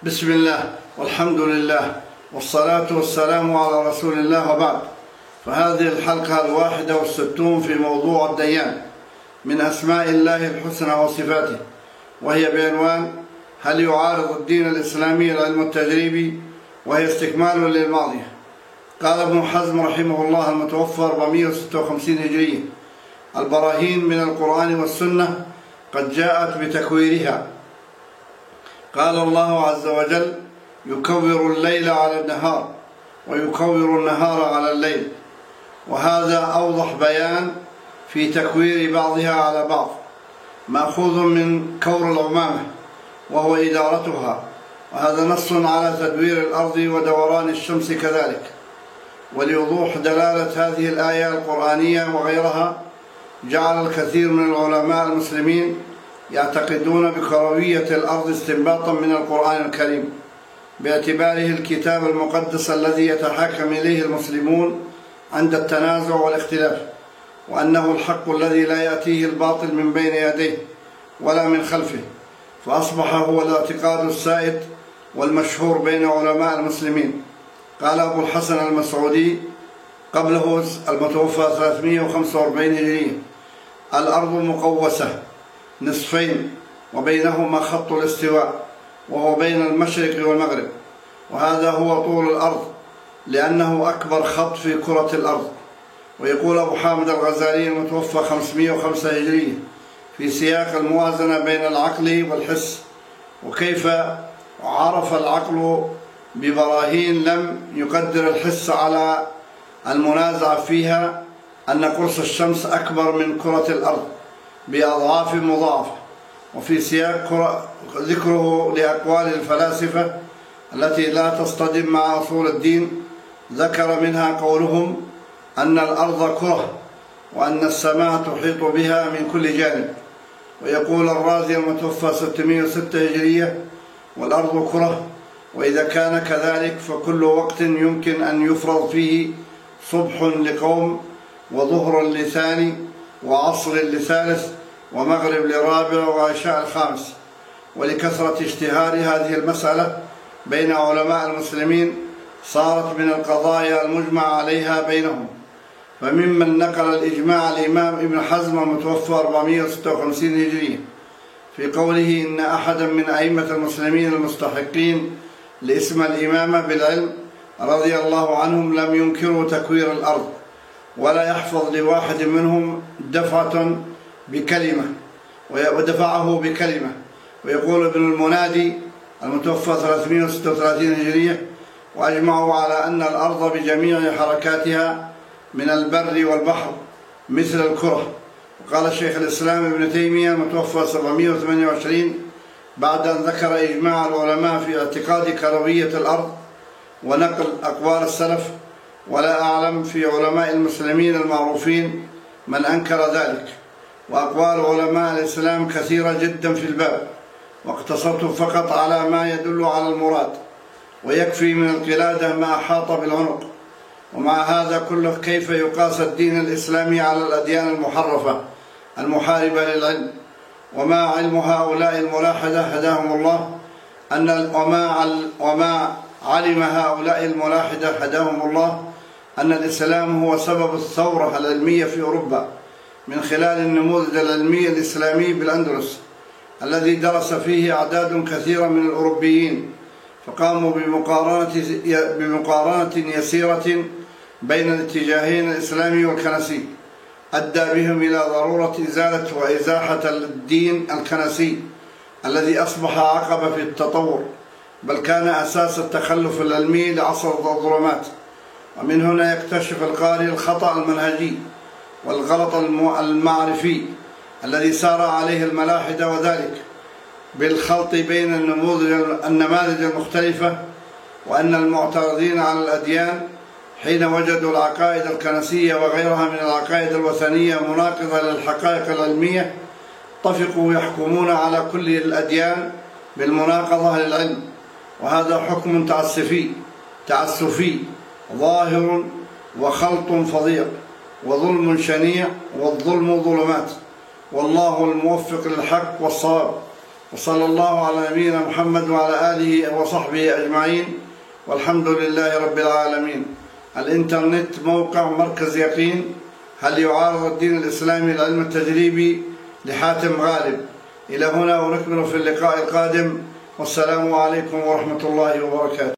بسم الله والحمد لله والصلاة والسلام على رسول الله، وبعد. فهذه الحلقة 61 في موضوع الديان من أسماء الله الحسنى وصفاته، وهي بعنوان: هل يعارض الدين الإسلامي العلم التجريبي؟ وهي استكمال للماضية. قال ابن حزم رحمه الله المتوفى 456 هجرية: البراهين من القرآن والسنة قد جاءت بتكويرها. قال الله عز وجل: يكور الليل على النهار ويكور النهار على الليل. وهذا أوضح بيان في تكوير بعضها على بعض، مأخوذ من كور العمامة وهو إدارتها، وهذا نص على تدوير الأرض ودوران الشمس كذلك. ولوضوح دلالة هذه الآية القرآنية وغيرها، جعل الكثير من العلماء المسلمين يعتقدون بكروية الأرض استنباطا من القرآن الكريم، باعتباره الكتاب المقدس الذي يتحاكم إليه المسلمون عند التنازع والاختلاف، وأنه الحق الذي لا يأتيه الباطل من بين يديه ولا من خلفه، فأصبح هو الاعتقاد السائد والمشهور بين علماء المسلمين. قال أبو الحسن المسعودي قبله المتوفى 345 هجرية: الأرض مقوسة نصفين وبينهما خط الاستواء، وهو بين المشرق والمغرب، وهذا هو طول الأرض لأنه أكبر خط في كرة الأرض. ويقول أبو حامد الغزالي المتوفى 505 هجرية في سياق الموازنة بين العقل والحس: وكيف عرف العقل ببراهين لم يقدر الحس على المنازع فيها أن قرص الشمس أكبر من كرة الأرض بأضعاف مضاعفة. وفي سياق ذكره لأقوال الفلاسفة التي لا تصطدم مع أصول الدين، ذكر منها قولهم أن الأرض كرة وأن السماء تحيط بها من كل جانب. ويقول الرازي المتوفى 606 هجرية: والأرض كرة، وإذا كان كذلك فكل وقت يمكن أن يفرض فيه صبح لقوم وظهر لثاني وعصر لثالث ومغرب لرابع وعشاء الخامس. ولكثرة اشتهار هذه المسألة بين علماء المسلمين صارت من القضايا المجمع عليها بينهم. فممن نقل الإجماع الإمام ابن حزم المتوفى 456 هجرية في قوله: إن أحدا من أئمة المسلمين المستحقين لاسم الإمامة بالعلم رضي الله عنهم لم ينكروا تكوير الأرض، ولا يحفظ لواحد منهم دفعة بكلمة ودفعه بكلمة. ويقول ابن المنادي المتوفى 336 هجرية: وأجمعوا على أن الأرض بجميع حركاتها من البر والبحر مثل الكرة. وقال شيخ الإسلام ابن تيمية المتوفى 728 بعد أن ذكر إجماع العلماء في اعتقاد كروية الأرض ونقل أقوال السلف: ولا أعلم في علماء المسلمين المعروفين من أنكر ذلك. وأقوال علماء الإسلام كثيرة جدا في الباب، واقتصرت فقط على ما يدل على المراد، ويكفي من القلادة ما أحاط بالعنق. ومع هذا كله، كيف يقاس الدين الإسلامي على الأديان المحرفة المحاربة للعلم؟ وما علم هؤلاء الملاحدة هداهم الله وما علم هؤلاء الملاحدة هداهم الله أن الإسلام هو سبب الثورة العلمية في أوروبا من خلال النموذج العلمي الإسلامي بالأندلس، الذي درس فيه أعداد كثيرة من الأوروبيين، فقاموا بمقارنة يسيرة بين الاتجاهين الإسلامي والكنسي، أدى بهم إلى ضرورة إزالة وإزاحة الدين الكنسي الذي أصبح عقبة في التطور، بل كان أساس التخلف العلمي لعصر الظلمات. ومن هنا يكتشف القارئ الخطأ المنهجي والغلط المعرفي الذي سار عليه الملاحدة، وذلك بالخلط بين النماذج المختلفة. وأن المعترضين على الأديان حين وجدوا العقائد الكنسية وغيرها من العقائد الوثنية مناقضة للحقائق العلمية، اتفقوا يحكمون على كل الأديان بالمناقضة للعلم. وهذا حكم تعسفي ظاهر، وخلط فظيع، وظلم شنيع، والظلم ظلمات، والله الموفق للحق والصواب. وصلى الله على نبينا محمد وعلى آله وصحبه أجمعين، والحمد لله رب العالمين. الإنترنت موقع مركز يقين. هل يعارض الدين الإسلامي العلم التجريبي؟ لحاتم غالب. إلى هنا ونكمل في اللقاء القادم، والسلام عليكم ورحمة الله وبركاته.